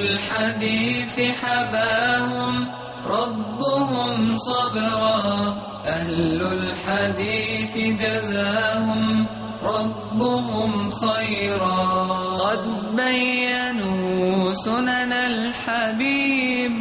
الحديث حباهم ربهم صبرا، أهل الحديث جزاهم ربهم خيرا. قد بينوا سنن الحبيب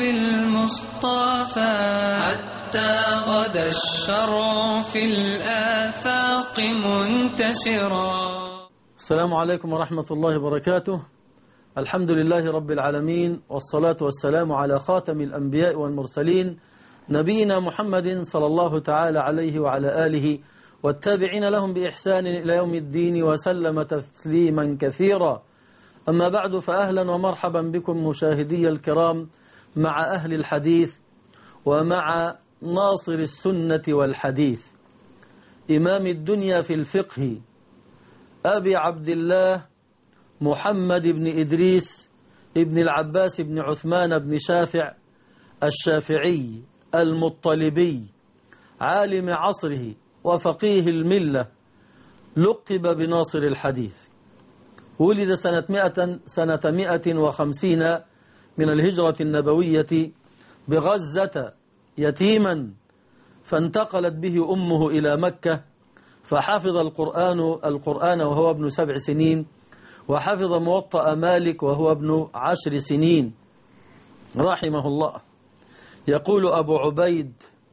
المصطفى، حتى غدا الشرع في الآفاق منتشرا. السلام عليكم ورحمة الله وبركاته. الحمد لله رب العالمين، والصلاة والسلام على خاتم الأنبياء والمرسلين نبينا محمد صلى الله تعالى عليه وعلى آله والتابعين لهم بإحسان إلى يوم الدين وسلم تسليما كثيرا. أما بعد، فأهلا ومرحبا بكم مشاهدي الكرام مع أهل الحديث ومع ناصر السنة والحديث، إمام الدنيا في الفقه، أبي عبد الله محمد بن إدريس ابن العباس بن عثمان بن شافع الشافعي المطلبي، عالم عصره وفقيه الملة، لقب بناصر الحديث. ولد سنة 150 من الهجرة النبوية بغزة يتيما، فانتقلت به أمه إلى مكة، فحفظ القرآن وهو ابن 7 سنين، وحفظ موطأ مالك وهو ابن 10 سنين رحمه الله. يقول أبو عبيد: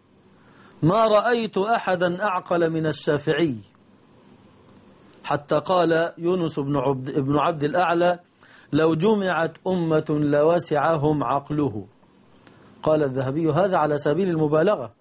ما رأيت أحدا أعقل من الشافعي، حتى قال يونس بن عبد الأعلى: لو جمعت أمة لوسعهم عقله. قال الذهبي: هذا على سبيل المبالغة.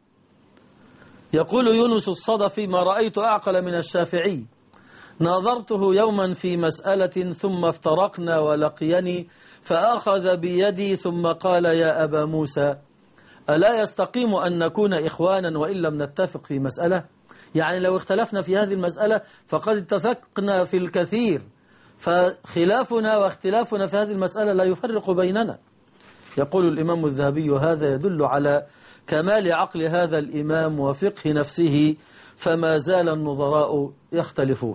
يقول يونس الصدفي: ما رأيت أعقل من الشافعي، ناظرته يوما في مسألة ثم افترقنا ولقيني فأخذ بيدي ثم قال: يا أبا موسى، ألا يستقيم أن نكون إخوانا وإن لم نتفق في مسألة؟ يعني لو اختلفنا في هذه المسألة فقد اتفقنا في الكثير، فخلافنا واختلافنا في هذه المسألة لا يفرق بيننا. يقول الإمام الذهبي: هذا يدل على كمال عقل هذا الإمام وفقه نفسه، فما زال النظراء يختلفون.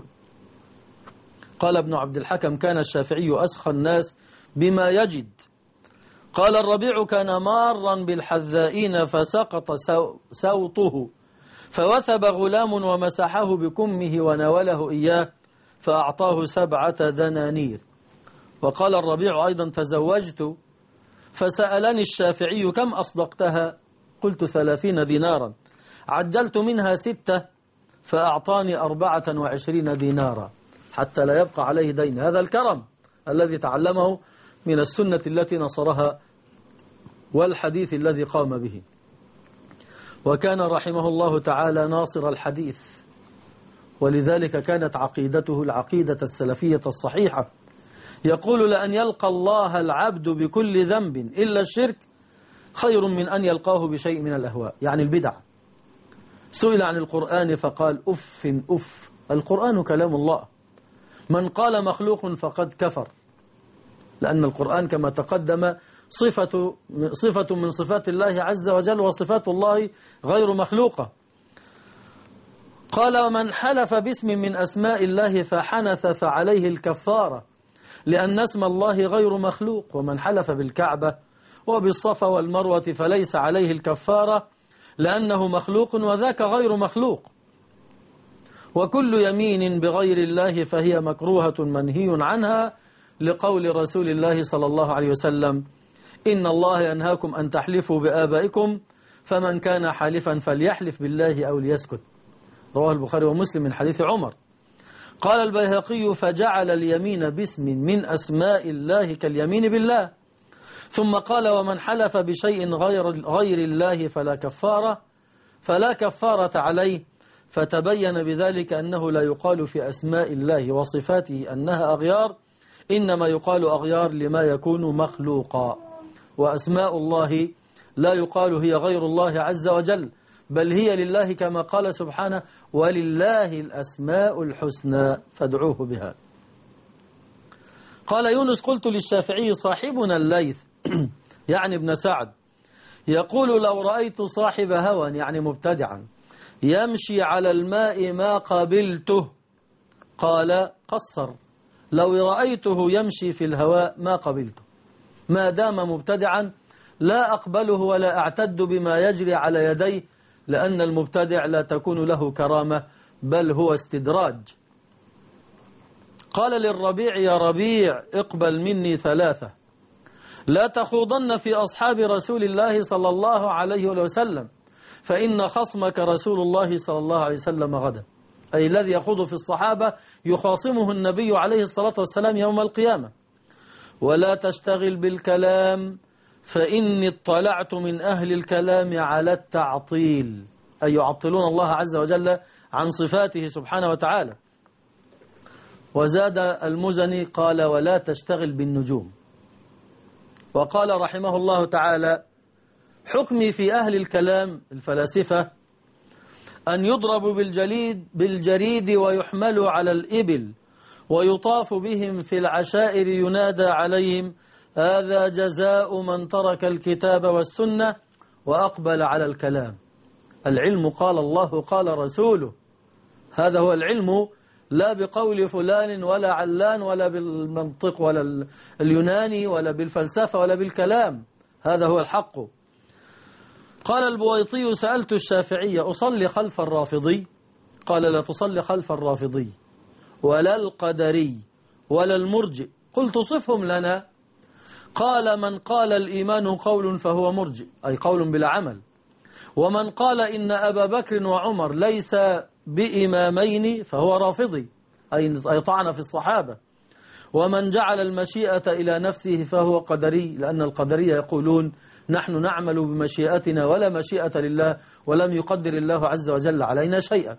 قال ابن عبد الحكم: كان الشافعي أسخى الناس بما يجد. قال الربيع: كان مارا بالحذائين فسقط سوطه، فوثب غلام ومسحه بكمه وناوله إياه فأعطاه 7 دنانير. وقال الربيع أيضا: تزوجت فسألني الشافعي: كم أصدقتها؟ قلت 30 دينارا، عجلت منها 6 فأعطاني 24 دينارا حتى لا يبقى عليه دين. هذا الكرم الذي تعلمه من السنة التي نصرها والحديث الذي قام به. وكان رحمه الله تعالى ناصر الحديث، ولذلك كانت عقيدته العقيدة السلفية الصحيحة. يقول: لأن يلقى الله العبد بكل ذنب إلا الشرك خير من أن يلقاه بشيء من الأهواء، يعني البدع. سئل عن القرآن فقال: أف أف، القرآن كلام الله، من قال مخلوق فقد كفر، لأن القرآن كما تقدم صفة من صفات الله عز وجل، وصفات الله غير مخلوقة. قال: ومن حلف باسم من أسماء الله فحنث فعليه الكفارة، لأن اسم الله غير مخلوق. ومن حلف بالكعبة وبالصفا والمروة فليس عليه الكفارة، لأنه مخلوق وذاك غير مخلوق. وكل يمين بغير الله فهي مكروهة منهي عنها، لقول رسول الله صلى الله عليه وسلم: إن الله ينهاكم أن تحلفوا بآبائكم، فمن كان حالفا فليحلف بالله أو ليسكت. رواه البخاري ومسلم من حديث عمر. قال البيهقي: فجعل اليمين باسم من أسماء الله كاليمين بالله. ثم قال: ومن حلف بشيء غير الله فلا كفارة عليه. فتبين بذلك أنه لا يقال في أسماء الله وصفاته أنها أغيار، إنما يقال أغيار لما يكون مخلوقا. وأسماء الله لا يقال هي غير الله عز وجل، بل هي لله، كما قال سبحانه: ولله الأسماء الحسنى فادعوه بها. قال يونس: قلت للشافعي صاحبنا الليث يعني ابن سعد يقول: لو رأيت صاحب هوى يعني مبتدعا يمشي على الماء ما قبلته. قال: قصر: لو رأيته يمشي في الهواء ما قبلته. ما دام مبتدعا لا أقبله ولا أعتد بما يجري على يديه، لأن المبتدع لا تكون له كرامة بل هو استدراج. قال للربيع: يا ربيع اقبل مني 3: لا تخوضن في أصحاب رسول الله صلى الله عليه وسلم، فإن خصمك رسول الله صلى الله عليه وسلم غدا. أي الذي يخوض في الصحابة يخاصمه النبي عليه الصلاة والسلام يوم القيامة. ولا تشتغل بالكلام، فإني اطلعت من أهل الكلام على التعطيل، أي يعطلون الله عز وجل عن صفاته سبحانه وتعالى. وزاد المزني قال: ولا تشتغل بالنجوم. وقال رحمه الله تعالى: حكمي في أهل الكلام الفلاسفة أن يضرب بالجريد ويحملوا على الإبل ويطاف بهم في العشائر ينادى عليهم: هذا جزاء من ترك الكتاب والسنة وأقبل على الكلام. العلم قال الله قال رسوله، هذا هو العلم، لا بقول فلان ولا علان ولا بالمنطق ولا اليوناني ولا بالفلسفة ولا بالكلام، هذا هو الحق. قال البويطي: سألت الشافعي: أصلي خلف الرافضي؟ قال: لا تصلي خلف الرافضي ولا القدري ولا المرجئ. قلت: صفهم لنا. قال: من قال الإيمان قول فهو مرجئ، أي قول بلا عمل. ومن قال إن أبا بكر وعمر ليس بإمامين فهو رافضي، أي طعن في الصحابة. ومن جعل المشيئة إلى نفسه فهو قدري، لأن القدرية يقولون نحن نعمل بمشيئتنا ولا مشيئة لله، ولم يقدر الله عز وجل علينا شيئا.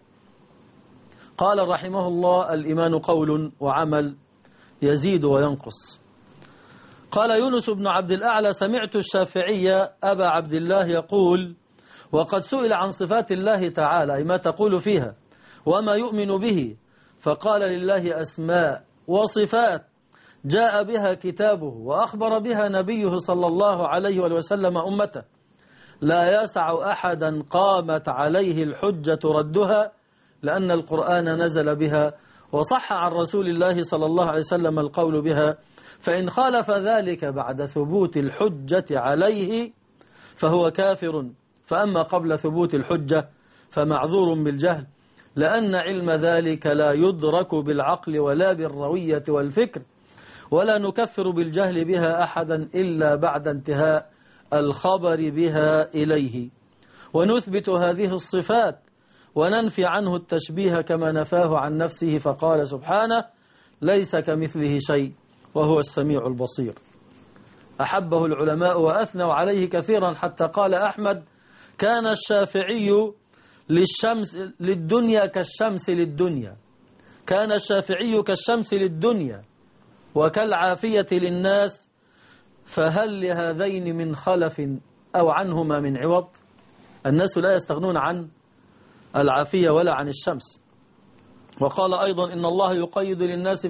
قال رحمه الله: الإيمان قول وعمل يزيد وينقص. قال يونس بن عبد الأعلى: سمعت الشافعي أبا عبد الله يقول: وقد سئل عن صفات الله تعالى، أي ما تقول فيها وما يؤمن به، فقال: لله أسماء وصفات جاء بها كتابه وأخبر بها نبيه صلى الله عليه وسلم أمته، لا يسع أحدا قامت عليه الحجة ردها، لأن القرآن نزل بها وصح عن رسول الله صلى الله عليه وسلم القول بها، فإن خالف ذلك بعد ثبوت الحجة عليه فهو كافر، فأما قبل ثبوت الحجة فمعذور بالجهل، لأن علم ذلك لا يدرك بالعقل ولا بالروية والفكر، ولا نكفر بالجهل بها أحدا إلا بعد انتهاء الخبر بها إليه، ونثبت هذه الصفات وننفي عنه التشبيه كما نفاه عن نفسه، فقال سبحانه: ليس كمثله شيء وهو السميع البصير. أحبه العلماء وأثنوا عليه كثيرا، حتى قال أحمد: كان الشافعي للدنيا كالشمس للدنيا، كان الشافعي كالشمس للدنيا وكالعافية للناس، فهل لهذين من خلف أو عنهما من عوض؟ الناس لا يستغنون عن العافية ولا عن الشمس. وقال أيضا: إن الله يقيد للناس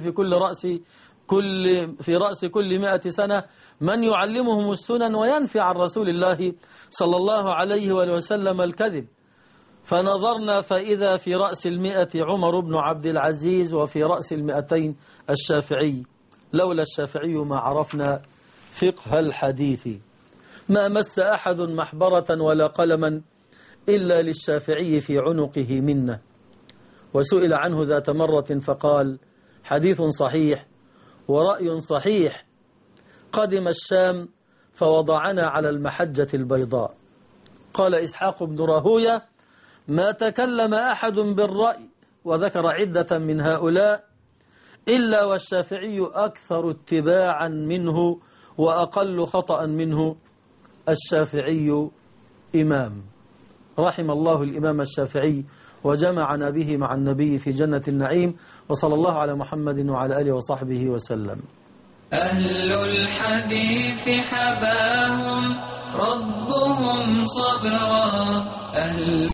في رأس كل 100 سنة من يعلمهم السنن وينفي عن رسول الله صلى الله عليه وسلم الكذب، فنظرنا فإذا في رأس 100 عمر بن عبد العزيز، وفي رأس 200 الشافعي، لولا الشافعي ما عرفنا فقه الحديث، ما مس أحد محبرة ولا قلما إلا للشافعي في عنقه منه. وسئل عنه ذات مرة فقال: حديث صحيح ورأي صحيح، قدم الشام فوضعنا على المحجة البيضاء. قال إسحاق بن راهوية: ما تكلم أحد بالرأي، وذكر عدة من هؤلاء، إلا والشافعي أكثر اتباعا منه وأقل خطأ منه. الشافعي إمام، رحم الله الإمام الشافعي وجمعنا به مع النبي في جنة النعيم، وصلى الله على محمد وعلى آله وصحبه وسلم. أهل الحديث حباهم ربهم صبرا.